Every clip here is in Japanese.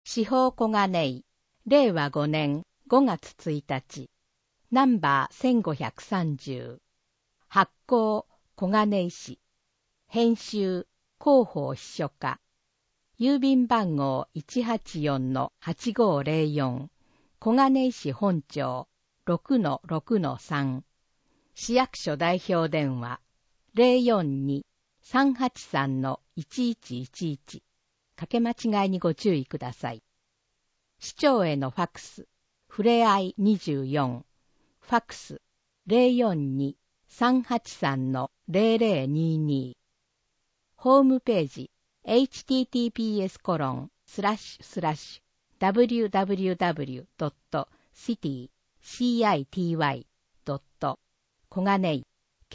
司法小金井、令和5年5月1日、ナンバー1530、発行小金井市、編集広報秘書課、郵便番号 184-8504、小金井市本町 6-6-3、市役所代表電話 042-383-1111、かけ間違いにご注意ください。市長へのファクス、ふれあい24、ファクス 042-383-0022、ホームページ https://www.city.co.jp 小金井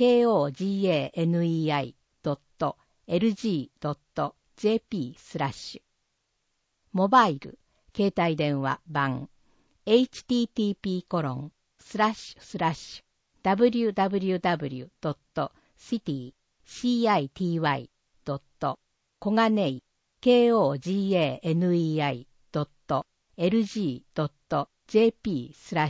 koganei.lg.jp モバイル携帯電話版 http://www.city.co.jp 小金井 koganei.lg.jp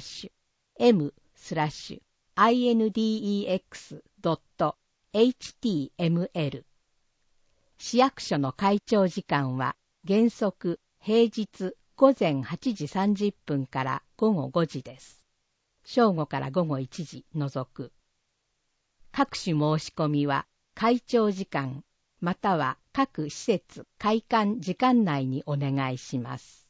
m/index.html 市役所の開庁時間は原則平日午前8時30分から午後5時です。正午から午後1時除く。各種申し込みは開庁時間または各施設開館時間内にお願いします。